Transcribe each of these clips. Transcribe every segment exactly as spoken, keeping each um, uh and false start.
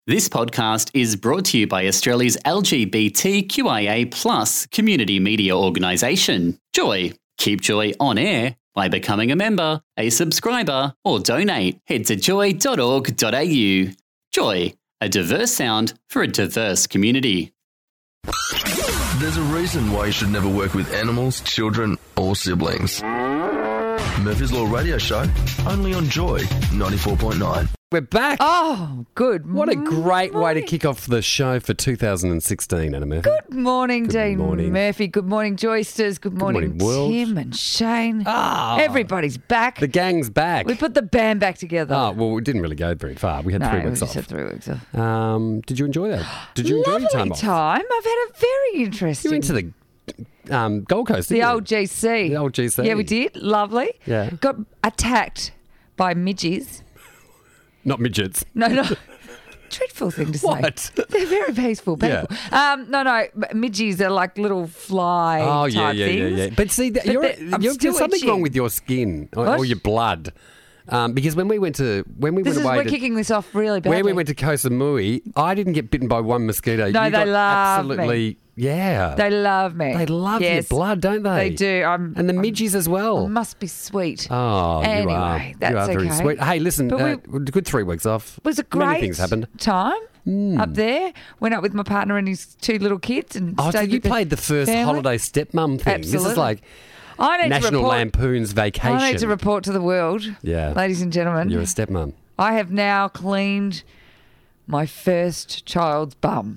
This podcast is brought to you by Australia's L G B T Q I A plus community media organisation, Joy. Keep Joy on air by becoming a member, a subscriber, or donate. Head to joy dot org dot a u. Joy, a diverse sound for a diverse community. There's a reason why you should never work with animals, children, or siblings. Murphy's Law Radio Show, only on Joy ninety-four point nine. We're back. Oh, good. What a great way to morning. kick off the show for two thousand sixteen, Anna Murphy. Good morning, Good Dean morning. Murphy. Good morning, Joysters. Good morning, morning, world. Tim and Shane. Ah. Everybody's back. The gang's back. We put the band back together. Oh, well, we didn't really go very far. We had no, three we weeks just off. had three weeks off. Um, did you enjoy that? Did you enjoy Lovely your time off? time. I've had a very interesting. You went to the um, Gold Coast, the didn't you? old G C. The old G C. Yeah, we did. Lovely. Yeah. Got attacked by midges. Not midgets. No, no. Dreadful thing to say. What? They're very peaceful people. Um, no, no. Midges are like little fly Oh, yeah, type yeah, yeah, things. yeah. But see, that But you're, they're- I'm you're, still there's something itching. wrong with your skin or, What? or your blood. Um, because when we went to when we This went is away we're to, kicking this off really badly. where we went to Koh Samui, I didn't get bitten by one mosquito. No, you they got love me. absolutely, yeah. They love me. They love yes, your blood, don't they? They do. I'm, And the I'm- midges as well. I must be sweet. Oh, anyway, you are. that's you are very okay. sweet. Hey, listen, But uh, good three weeks off. It was a Many great things happened. time Mm. up there. Went up with my partner and his two little kids. And Oh, so stayed you with the played the first family. holiday stepmom thing. This is Absolutely. like I need to National report, Lampoon's Vacation. I need to report to the world, Yeah. ladies and gentlemen. You're a stepmom. I have now cleaned my first child's bum.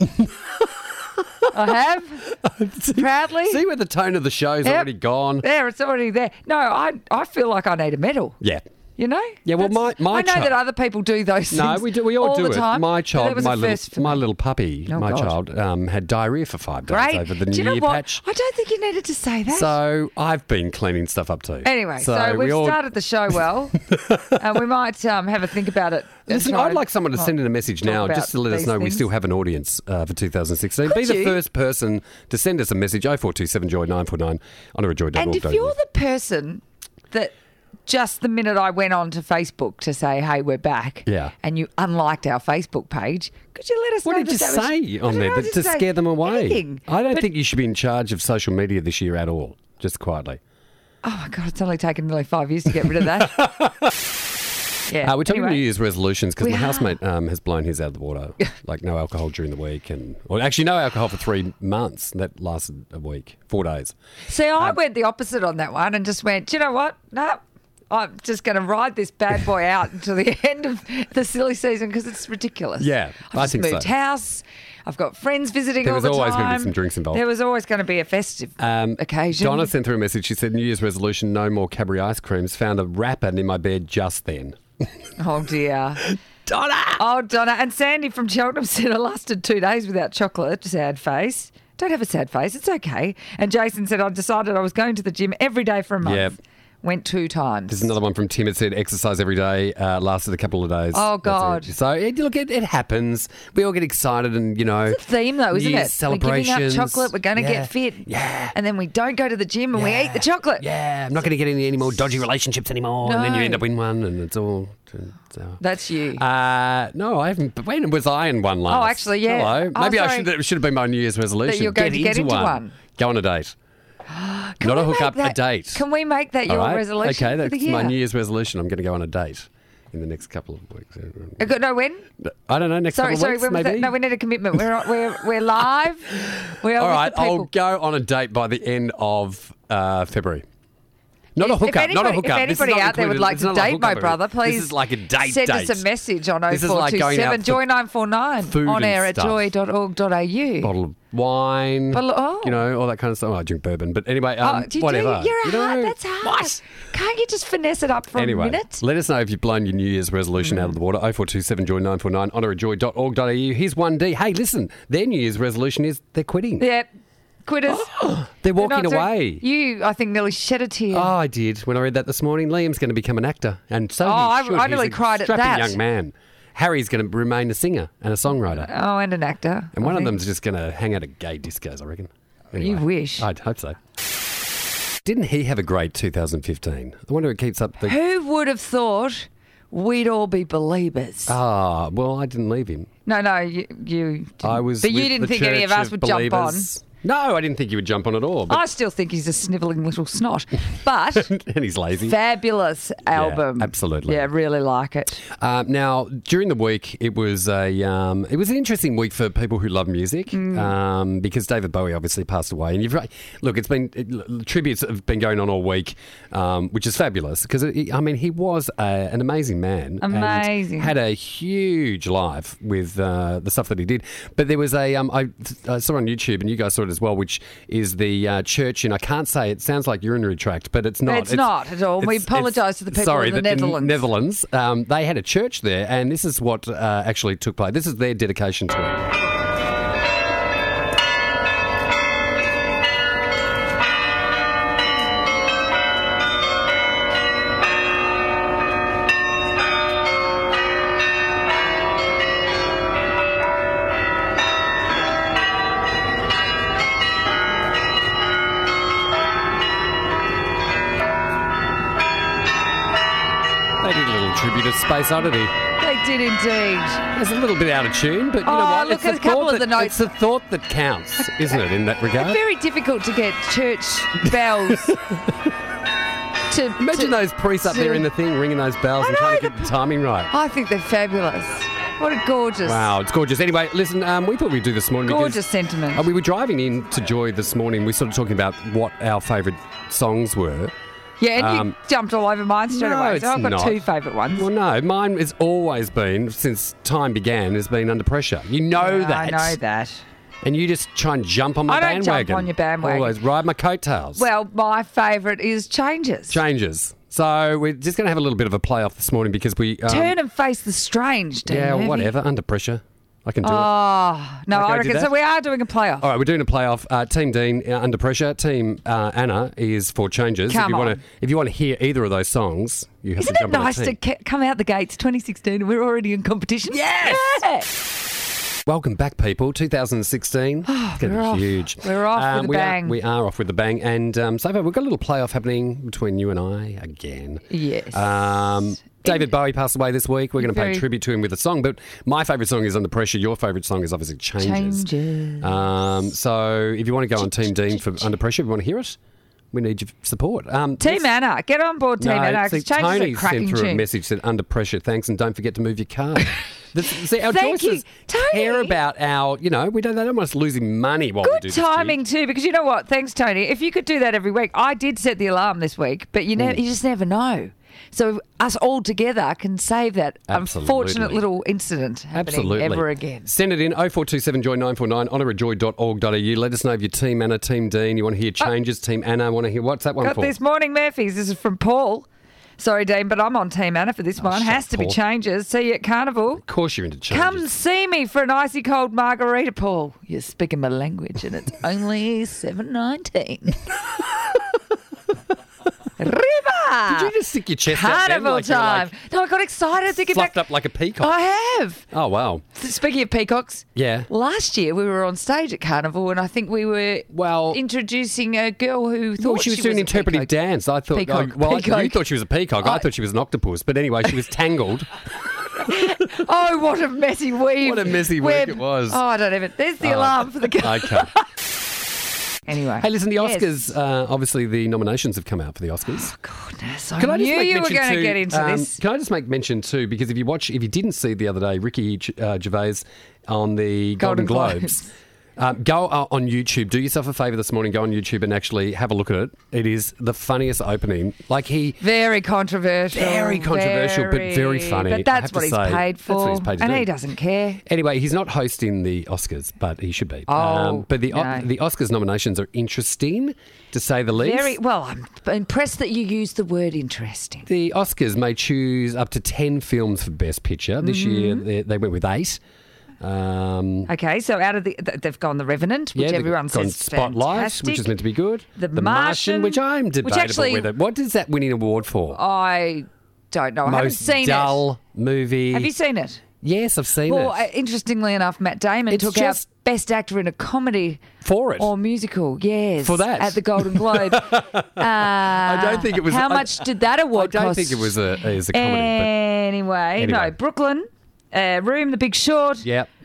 I have. Proudly. See where the tone of the show's Yep. already gone? There, it's already there. No, I I feel like I need a medal. Yeah. You know? Yeah, well, That's- my- my I know child- that other people do those things. No, we do. We all, all do the it. time. My but child, that was my a little, first for my me. little puppy, Oh, my God. child um, had diarrhea for five days Great. over the do New you know Year what? patch. I don't think you needed to say that. So I've been cleaning stuff up too. anyway, so, we we've all, started the show well, and we might um, have a think about it. and Listen, try I'd to- like someone to well, send in a message talk now about just to let us these know we things. still have an audience uh, for two thousand sixteen. Could Be the you? first person to send us a message, oh four two seven joy nine four nine, on a joy dot org. And if you're the person that just the minute I went on to Facebook to say, hey, we're back, Yeah. and you unliked our Facebook page, could you let us What know did you that that was- say I on don't there know, that, just to say scare them away? anything. I don't But- think you should be in charge of social media this year at all, just quietly. Oh, my God, it's only taken nearly five years to get rid of that. yeah. Uh, we're talking anyway. New Year's resolutions because We my are. housemate um, has blown his out of the water. Like no alcohol during the week, and or actually no alcohol for three months. That lasted a week, four days. See, I Um, went the opposite on that one and just went, do you know what? No, I'm just going to ride this bad boy out until the end of the silly season because it's ridiculous. Yeah, I've I just think moved so. house. I've got friends visiting There all was the always time. gonna be some drinks involved. There was always going to be a festive Um, occasion. Donna sent through a message. She said, "New Year's resolution: no more Cadbury ice creams." Found a wrapper in my bed just then. Oh, dear. Donna. Oh, Donna. And Sandy from Cheltenham said, I lasted two days without chocolate. Sad face. Don't have a sad face. It's okay. And Jason said, I decided I was going to the gym every day for a month. Yep. Went two times. There's another one from Tim. It said exercise every day. Uh, lasted a couple of days. Oh, That's God. it. So it, look, it, it happens. We all get excited, and you know, It's a theme, though, isn't New it? Year's celebrations. We're giving up chocolate. We're going to Yeah. get fit. Yeah. And then we don't go to the gym and we Yeah. eat the chocolate. Yeah, I'm not going to get any, any more dodgy relationships anymore, and then you No. end up in one, and it's all. So. That's you. Uh, no, I haven't. But when was I in one last? Oh, actually, yeah. Hello. Oh, Maybe I sorry. should. It should have been my New Year's resolution. you're going to get into one. Go on a date. Can Not we a make hookup, a that- date. Can we make that All your right? resolution? Okay, for that's the my year? New Year's resolution. I'm going to go on a date in the next couple of weeks. Uh, good- No, when? I don't know. Next Sorry, couple sorry. of weeks, When was maybe. that? No, we need a commitment. We're we're we're live. We are All with right, the people. I'll go on a date by the end of uh, February. Not a If hookup. anybody, not a hookup. If This is anybody not out there would included- like it's to not like date my hookup. brother, please This is like a date send date. us a message on This is like going out oh four two seven for joy nine four nine food on and air at stuff. joy dot org dot a u. Bottle of wine, Bottle- oh. you know, all that kind of stuff. Oh, I drink bourbon, but anyway, um, oh, do you whatever. do? You're you hard. know, That's hard. What? Can't you just finesse it up for Anyway, a minute? let us know if you've blown your New Year's resolution out of the water. oh four two seven joy nine four nine, honour at joy dot org dot a u. Here's one D. Hey, listen, their New Year's resolution is they're quitting. Yeah, quitters. They're walking not doing- away. You, I think, nearly shed a tear. Oh, I did. When I read that this morning, Liam's going to become an actor. And so Oh, he I- should. I He's nearly a cried at strapping that. young man. Harry's going to remain a singer and a songwriter. Oh, and an actor. And I one of think. them's just going to hang out at gay discos, I reckon. Anyway, You wish. I'd hope so. Didn't he have a great two thousand fifteen? I wonder if it keeps up the... Who would have thought we'd all be believers? Ah, well, I didn't leave him. No, no, you. you didn't. I was but you with didn't the think any of Church us would jump on. Believers. No, I didn't think you would jump on at all. But I still think he's a snivelling little snot. But and he's lazy. fabulous album. absolutely. Yeah, really like it. Um, now, during the week, it was a um, it was an interesting week for people who love music Mm. um, because David Bowie obviously passed away. And you've look, it's been it, tributes have been going on all week, um, which is fabulous because I mean he was a, an amazing man, Amazing. and had a huge life with uh, the stuff that he did. But there was a um, I, I saw on YouTube, and you guys saw it as well, which is the uh, church in, I can't say, it sounds like urinary tract, but it's not. It's not at all. We it's- apologise it's- to the people sorry, in the that Netherlands. Netherlands, um, they had a church there, and this is what uh, actually took place. This is their dedication to it. They did a little tribute to Space Oddity. They did indeed. It's a little bit out of tune, but you know Oh, what? look, it's there's the a couple thought of the that, notes. It's the thought that counts, isn't it, in that regard? Very difficult to get church bells to. Imagine to- those priests up to- there in the thing, ringing those bells I and trying know, to get the timing right. I think they're fabulous. What a gorgeous, Wow, it's gorgeous. Anyway, listen, um, we thought we'd do this morning gorgeous because sentiment. uh, we were driving in to Joy this morning. We were sort of talking about what our favourite songs were. Yeah, and um, you jumped all over mine straight no, away. it's So I've got not. two favourite ones. Well, no, mine has always been, since time began, has been Under Pressure. You know Yeah, that. I know that. And you just try and jump on my I don't jump bandwagon. on your bandwagon. Always ride my coattails. Well, my favourite is Changes. Changes. So we're just going to have a little bit of a play-off this morning because we... Um, Turn and face the strange, Dan Yeah, Murphy. whatever. Under Pressure. I can do it. Oh, no, Okay, I do reckon. that. So we are doing a playoff. All right, we're doing a playoff. Uh, Team Dean uh, Under Pressure. Team uh, Anna is for Changes. Come if you on. want to, if you want to hear either of those songs, you have Isn't to it jump on a nice to team. ca- come out the gates twenty sixteen and we're already in competition? Yes! Yeah. Welcome back, people. two thousand sixteen. It's going we're to off. be huge. We're off with a we bang. Are, we are off with a bang. And um, so far, we've got a little playoff happening between you and I again. Yes. Um, David Bowie passed away this week. We're going to pay Very- tribute to him with a song. But my favourite song is Under Pressure. Your favourite song is obviously Changes. Changes. Um, so if you want to go on Team Dean for Under Pressure, if you want to hear it, we need your support. Um, Team this- Anna. Get on board, Team no, Anna. see, 'Cause Changes Tony are cracking sent through a tune. message said Under Pressure, thanks, and don't forget to move your car. This, see, our Thank you, choices Tony. care about our, you know, we don't, they don't want us losing money while we do Good this. to you. timing too, because you know what? Thanks, Tony. If you could do that every week, I did set the alarm this week, but you Mm. never, you just never know. So us all together can save that Absolutely. unfortunate little incident happening Absolutely. ever again. Send it in oh four two seven joy nine four nine, honour at joy dot org dot a u. Let us know if you're Team Anna, Team Dean. You want to hear Changes, Team Anna. Want to hear, what's that one Uh, Got for? this morning, Murphy's. This is from Paul. Sorry, Dean, but I'm on Team Anna for this one. Oh, shut Has up, to be Paul. Changes. See you at Carnival. Of course you're into Changes. Come see me for an icy cold margarita, Paul. You're speaking my language, and it's only seven nineteen. River. Did you just stick your chest out then? Carnival like you're, time? like, no, I got excited thinking fluffed back. up like a peacock? I have. Oh, wow. Speaking of peacocks, Yeah. last year we were on stage at Carnival, and I think we were Well- introducing a girl who thought Well, she was doing a interpretive peacock. dance. I thought, Peacock, oh, well, I- you peacock. thought she was a peacock. I, I- thought she was an octopus. But anyway, she was tangled. Oh, what a messy weave! What a messy week Web. it was. Oh, I don't even. There's the Oh, alarm for the girl. Okay. Anyway, Hey, listen, the Yes. Oscars, uh, obviously the nominations have come out for the Oscars. Goodness, I Can I just knew make you were mention going to too, get into um, this. Can I just make mention too, because if you watch, if you didn't see the other day, Ricky uh, Gervais on the Golden, Golden Globes, Globes. Um, go uh, on YouTube. Do yourself a favour this morning. Go on YouTube and actually have a look at it. It is the funniest opening. Like he, Very controversial. Very controversial, but very funny, But I that's have to what he's say. paid That's for. what he's paid to and do. he doesn't care. Anyway, he's not hosting the Oscars, but he should be. Oh, but the no. the Oscars nominations are interesting, to say the least. Very well. I'm impressed that you used the word interesting. The Oscars may choose up to ten films for Best Picture. This Mm-hmm. year they, they went with eight. Um, Okay, so out of the, th- they've gone The Revenant, which yeah, they've everyone gone says Spotlight, fantastic. which is meant to be good. The Martian, Martian, which I'm which debatable actually- with it. What does that win an award for? I don't know. I haven't Most seen dull movie. it. Have you seen it? Yes, I've seen Well, it. uh, interestingly enough, Matt Damon It's took just- out Best Actor in a Comedy For it. or musical. Yes, For that. at the Golden Globe. uh, I don't think it was- How I- much did that I award don't cost? think it was a, as a comedy. Anyway, Anyway. no, Brooklyn, uh, Room, The Big Short, Yep.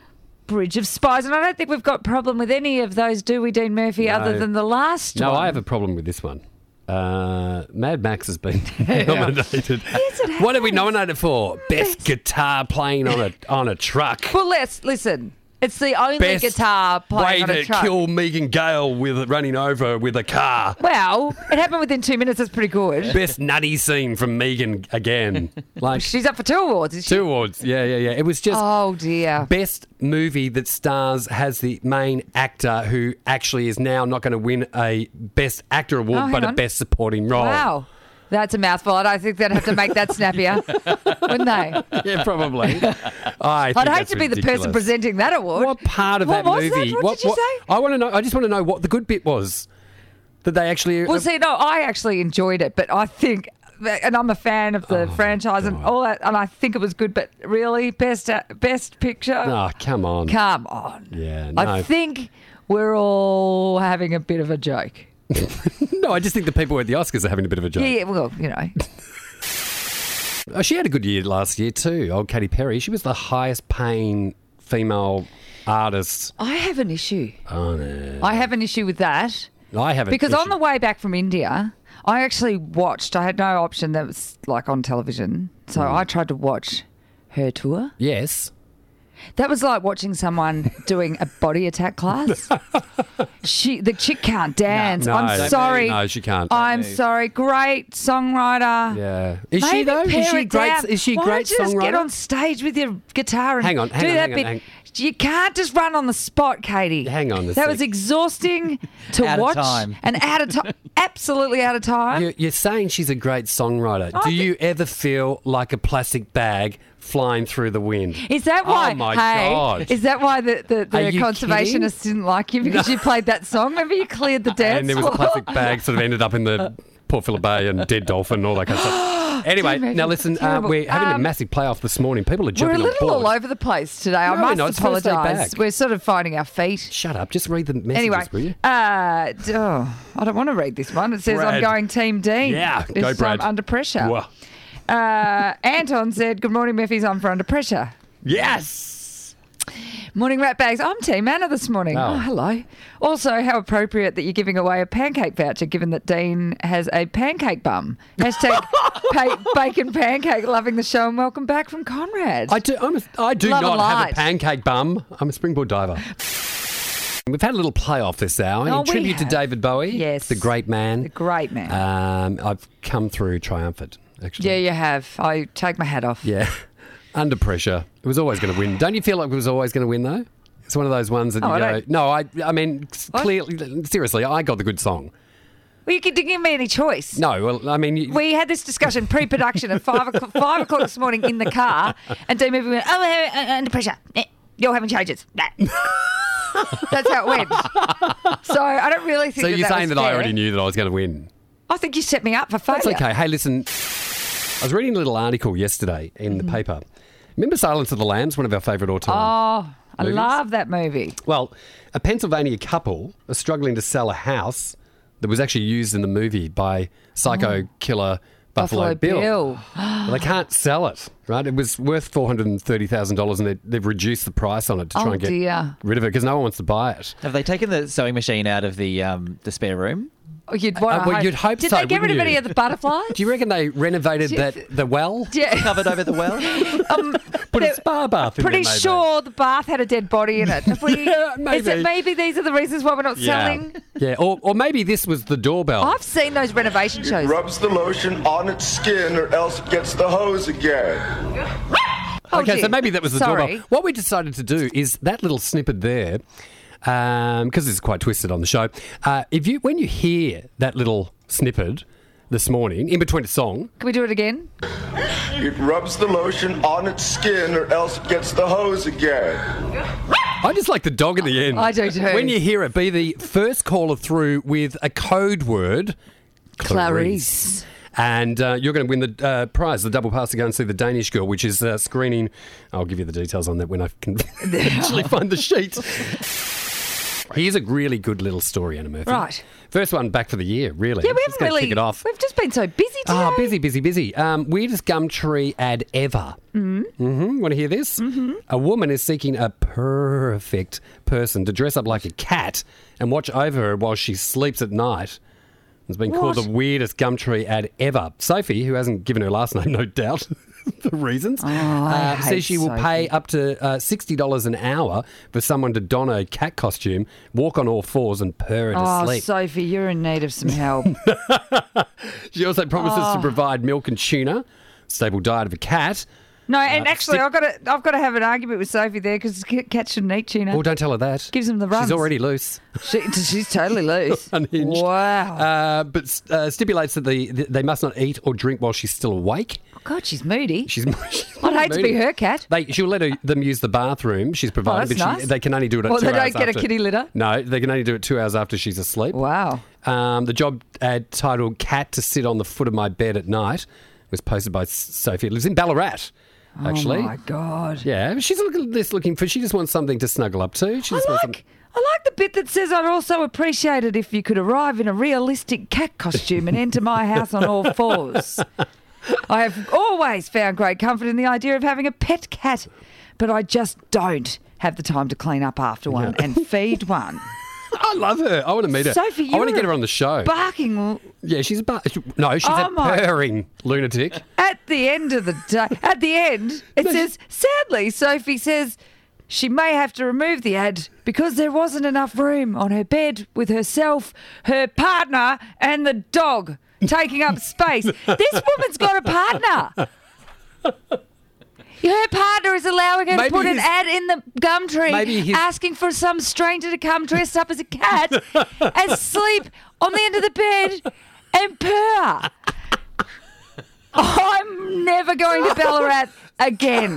Bridge of Spies, and I don't think we've got a problem with any of those, do we, Dean Murphy, No. other than the last No, one? I have a problem with this one. Uh, Mad Max has been nominated. Yes, it What are we has. nominated for? Best guitar playing on a on a truck. Well, let's listen. It's the only Best guitar way playing on a to truck. kill Megan Gale with running over with a car. Well, it happened within two minutes. That's pretty good. Best nutty scene from Megan again. Like She's up for two awards, is she? two awards. Yeah, yeah, yeah. It was just Oh, dear. best movie that stars has the main actor who actually is now not going to win a best actor award, Oh, hang but a on. best supporting role. Wow. That's a mouthful. I don't think they'd have to make that snappier, wouldn't they? Yeah, probably. I think I'd hate that's to be the person ridiculous. presenting that award. What part of What that was movie? that? What did you say? I want to know. I just want to know what the good bit was. That they actually. Well, see, no, I actually enjoyed it, but I think, and I'm a fan of the franchise and all that, and I think it was good. But really, best uh, best picture. Oh, come on. Come on. Yeah, no. I think we're all having a bit of a joke. No, I just think the people at the Oscars are having a bit of a joke. Yeah, yeah, well, you know. Oh, she had a good year last year too. Old Katy Perry. She was the highest paying female artist. I have an issue. Oh no. I have an issue with that. I haven't. Because on the way back from India, I actually watched, I had no option that was like on television. So Hmm. I tried to watch her tour. Yes. That was like watching someone doing a body attack class. She, the chick can't dance. No, I'm no. sorry. No, she can't. I'm sorry. Great songwriter. Yeah. Is Maybe she though? Is pare she it great? down. Is she a Why great don't you just get songwriter? on stage with your guitar and Hang on, hang do on, that hang on, bit? hang- You can't just run on the spot, Katie. Hang on a That sec. was exhausting to Out of watch time. and out of time. Absolutely out of time. You're, you're saying she's a great songwriter. I Do thi- you ever feel like a plastic bag flying through the wind? Is that why? Oh my hey, God. Is that why the, the, Are the you conservationists didn't like you because you played that song? Remember you cleared the dance And there was a floor? plastic bag sort of ended up in the Port Phillip Bay and dead dolphin and all that kind of stuff. Anyway, Dear me, now listen, uh, terrible. we're having a Um, massive playoff this morning. People are We're jumping a little on board. all over the place today. I No, we're must not. It's first day apologise. back. We're sort of finding our feet. Shut up. Just read the messages, Anyway, will you? uh, d- oh, I don't want to read this one. It says I'm Brad. going Team Dean. Yeah, this go Brad. time under pressure. Whoa. Uh, Anton said, "Good morning, Murphy's. I'm for under pressure." Yes! Morning, rat bags. I'm Team Anna this morning. Oh. Oh, hello. Also, how appropriate that you're giving away a pancake voucher, given that Dean has a pancake bum. Hashtag pa- bacon pancake. Loving the show and welcome back from Conrad. I do, I'm a, I do Love and not have light. a pancake bum. I'm a springboard diver. We've had a little playoff this hour Oh, in we tribute to have. David Bowie. Yes. The great man. the great man. Um, I've come through triumphant, actually. yeah, you have. I take my hat off. Yeah. Under pressure. It was always going to win. Don't you feel like it was always going to win, though? It's one of those ones that Oh, you I go, don't- no, I I mean, What? clearly, seriously, I got the good song. Well, you didn't give me any choice. No, well, I mean, you, We had this discussion pre-production at five o'clock, five o'clock this morning in the car, and Dean Murphy went, "Oh, uh, uh, under pressure. Eh, You're having changes." Nah. That's how it went. So I don't really think. so that you're that saying was that I fair. already knew that I was going to win. I think you set me up for failure. That's okay. Hey, listen, I was reading a little article yesterday in the paper. Remember Silence of the Lambs, one of our favourite all-time? Oh, I Movies? love that movie. Well, a Pennsylvania couple are struggling to sell a house that was actually used in the movie by psycho killer Buffalo, Buffalo Bill. Bill. Well, they can't sell it, right? It was worth four hundred thirty thousand dollars and they, they've reduced the price on it to try Oh, and get dear. rid of it because no one wants to buy it. Have they taken the sewing machine out of the um, the spare room? Oh, You'd, want Uh, well, you'd hope Did so, they get rid of wouldn't any you? of the butterflies? Do you reckon they renovated Do you that th- the well? Yeah. Covered over the well? Um, Put a they're spa bath in pretty there, maybe. sure the bath had a dead body in it. Have we, Yeah, Is it maybe. maybe these are the reasons why we're not Yeah. selling? Yeah, or, or maybe this was the doorbell. I've seen those renovation shows. Rubs the lotion on its skin or else it gets the hose again. Oh, Okay, dear. so maybe that was the Sorry. doorbell. What we decided to do is that little snippet there, because it's quite twisted on the show. Uh, if you when you hear that little snippet this morning in between a song, Can we do it again? It rubs the lotion on its skin or else it gets the hose again. I just like the dog at the end. I do too. When you hear it, be the first caller through with a code word, Clarice. And uh, you're going to win the uh, prize, the double pass to go and see The Danish Girl, which is uh, screening. I'll give you the details on that when I can actually find the sheet. Here's a really good little story, Anna Murphy. Right. First one back for the year, really. Yeah, we Just haven't gonna really. kick it off. We've just been so busy today. Ah, busy, busy, busy. Um, weirdest Gumtree ad ever. Mm. Mm-hmm. Want to hear this? Mm-hmm. A woman is seeking a perfect person to dress up like a cat and watch over her while she sleeps at night. It's been What? called the weirdest Gumtree ad ever. Sophie, who hasn't given her last name, no doubt, for reasons, Oh, I uh, hate says she will Sophie. pay up to uh, sixty dollars an hour for someone to don a cat costume, walk on all fours and purr her to Oh, sleep. Sophie, you're in need of some help. She also promises Oh. to provide milk and tuna, stable diet of a cat. No, and Uh, actually, stick- I've got to, I've got to have an argument with Sophie there because cats shouldn't eat tuna. Oh, don't tell her that. Gives them the runs. She's already loose. She, she's totally loose. Unhinged. Wow. Uh, but uh, stipulates that the, they must not eat or drink while she's still awake. God, she's moody. She's. she's I'd hate to be her cat. They, she'll let her, them use the bathroom she's provided, that's but she, nice. they can only do it at Well, two they hours don't get a after. kitty litter? No, they can only do it two hours after she's asleep. Wow. Um, the job ad titled "Cat to Sit on the Foot of My Bed at Night" was posted by Sophie. It lives in Ballarat, actually. Oh my God. Yeah, she's looking, this looking for. She just wants something to snuggle up to. She I just wants like, I like the bit that says I'd also appreciate it if you could arrive in a realistic cat costume and enter my house on all fours. I have always found great comfort in the idea of having a pet cat, but I just don't have the time to clean up after one and feed one. I love her. I want to meet her. Sophie, I want to you're get a her on the show. Barking Yeah, she's a bar- no, she's Oh a my- purring lunatic. at the end of the day. At the end, it says, sadly, Sophie says she may have to remove the ad because there wasn't enough room on her bed with herself, her partner, and the dog taking up space. This woman's got a partner. Her partner is allowing her Maybe to put an his- ad in the Gumtree Maybe his- asking for some stranger to come dressed up as a cat and sleep on the end of the bed and purr. I'm never going to Ballarat again.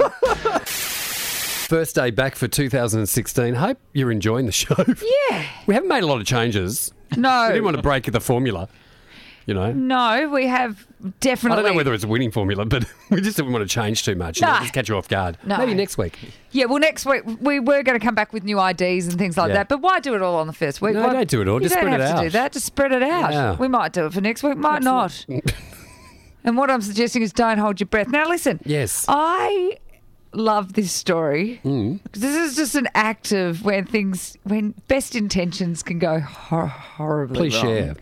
First day back for two thousand sixteen. Hope you're enjoying the show. Yeah. We haven't made a lot of changes. No. We didn't want to break the formula, you know. No, we have I definitely. don't know whether it's a winning formula, but we just didn't want to change too much. You know, No. just catch you off guard. No. Maybe next week. Yeah, well, next week we were going to come back with new I Ds and things like Yeah. that. But why do it all on the first week? No, Why- don't do it all. You Just don't spread have it to out. do that. Just spread it out. Yeah. We might do it for next week, might not. And what I'm suggesting is don't hold your breath. Now, listen. Yes. I love this story. Mm. This is just an act of when things, when best intentions can go hor- horribly Please wrong. share.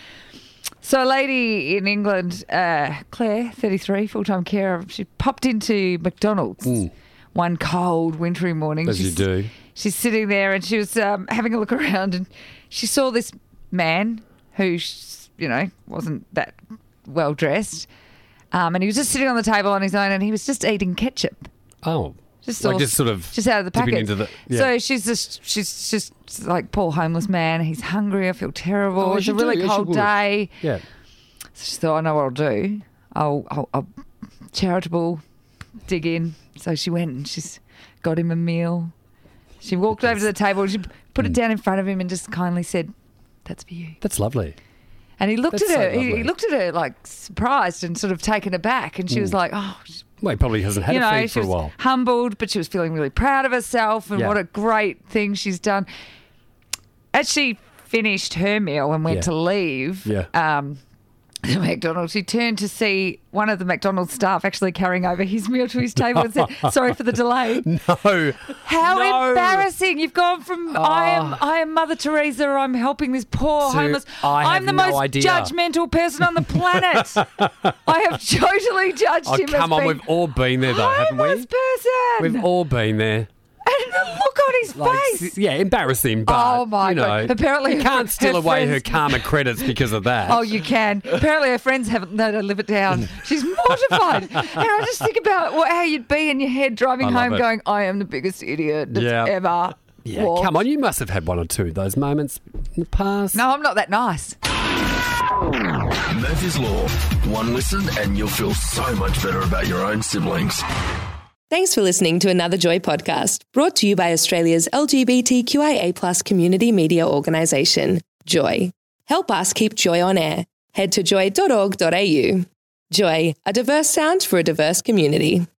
So a lady in England, uh, Claire, thirty-three, full-time carer, she popped into McDonald's one cold, wintry morning. Mm. As you She's- do. She's sitting there and she was um, having a look around and she saw this man who, sh- you know, wasn't that well-dressed. Um, and he was just sitting on the table on his own and he was just eating ketchup. Oh. Just like all- just sort of just out of the dipping packet. into the- yeah. So she's just she's just like poor homeless man. He's hungry. I feel terrible. Oh, it's you a really do, yes, you cold would. day. Yeah. So she thought, I know what I'll do. I'll, I'll, I'll charitable dig in. So she went and she's got him a meal. She walked over to the table and she put it Mm. down in front of him and just kindly said, "That's for you." That's lovely. And he looked That's at her. so he, he lovely. looked at her like surprised and sort of taken aback. And she was like, "Oh." Well, he probably hasn't had you a know, feed she for a was while. humbled, but she was feeling really proud of herself and Yeah. what a great thing she's done. As she finished her meal and went Yeah. to leave, Yeah. um, the McDonald's, she turned to see one of the McDonald's staff actually carrying over his meal to his table and said, "Sorry for the delay." No. How No. embarrassing! You've gone from I am I am Mother Teresa. I'm helping this poor To, homeless. I have I'm the no most idea. judgmental person on the planet. I have totally judged Oh, him come as on. being We've all been there, though, haven't we? homeless person. We've all been there. And the look on his Like, face. yeah, embarrassing, but Oh, my you know, God. Apparently you her can't fr- steal her away her friends- karma credits because of that. Oh, you can. Apparently, her friends haven't known her to live it down. She's mortified. And I just think about what, how you'd be in your head driving I love home it. going, I am the biggest idiot that's Yeah. ever yeah, walked. come on, you must have had one or two of those moments in the past. No, I'm not that nice. Murphy's Law. One listen and you'll feel so much better about your own siblings. Thanks for listening to another Joy podcast, brought to you by Australia's L G B T Q I A plus community media organisation, Joy. Help us keep Joy on air. Head to joy dot org dot a u. Joy, a diverse sound for a diverse community.